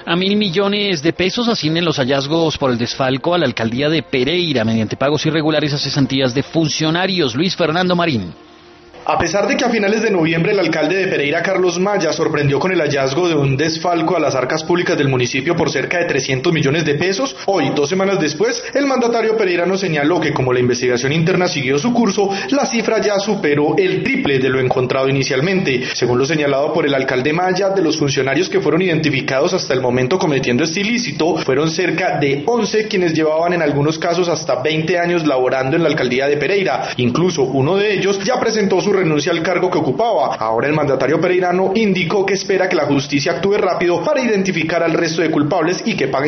A 1.000 millones de pesos ascienden los hallazgos por el desfalco a la alcaldía de Pereira mediante pagos irregulares a cesantías de funcionarios. Luis Fernando Marín. A pesar de que a finales de noviembre el alcalde de Pereira, Carlos Maya, sorprendió con el hallazgo de un desfalco a las arcas públicas del municipio por cerca de 300 millones de pesos, hoy, 2 semanas después, el mandatario pereirano señaló que como la investigación interna siguió su curso, la cifra ya superó el triple de lo encontrado inicialmente. Según lo señalado por el alcalde Maya, de los funcionarios que fueron identificados hasta el momento cometiendo este ilícito, fueron cerca de 11 quienes llevaban en algunos casos hasta 20 años laborando en la alcaldía de Pereira. Incluso uno de ellos ya presentó su renuncia al cargo que ocupaba. Ahora el mandatario pereirano indicó que espera que la justicia actúe rápido para identificar al resto de culpables y que paguen